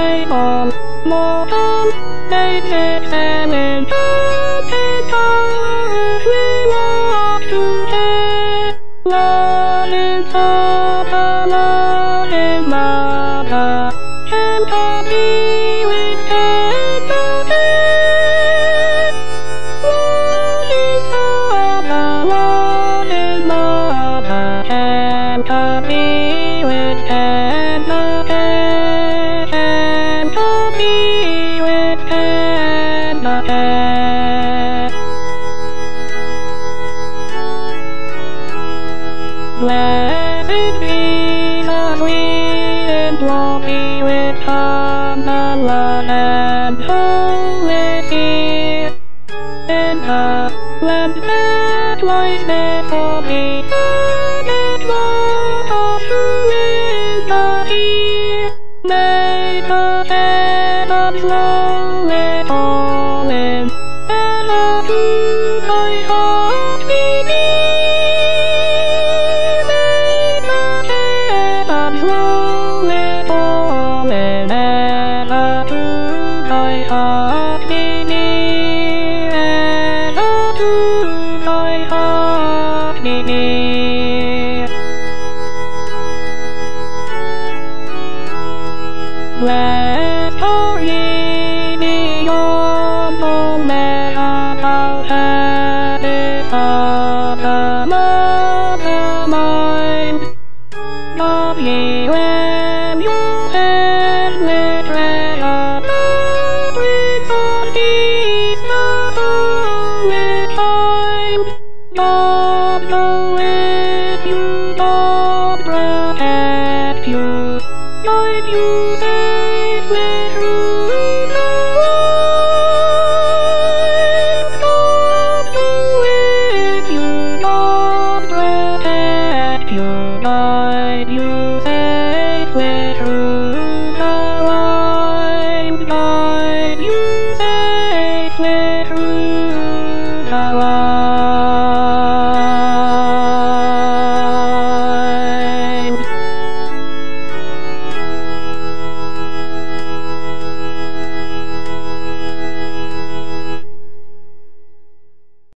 on Mortal Basic and we want to share. Love is up, love is mother, and happy with everything. Love is up, love is mother, and happy with everything, and happy with everything. Blessed be the sweet and lovely with Kamala and Holy Spirit, and the land that lies before me, and it was of who is the ear. May the heavens slowly falling, and unto thy heart be near. May the heavens slowly falling, and unto thy heart be near, and unto thy heart be near. Blessed are ye beyond all men above heaven.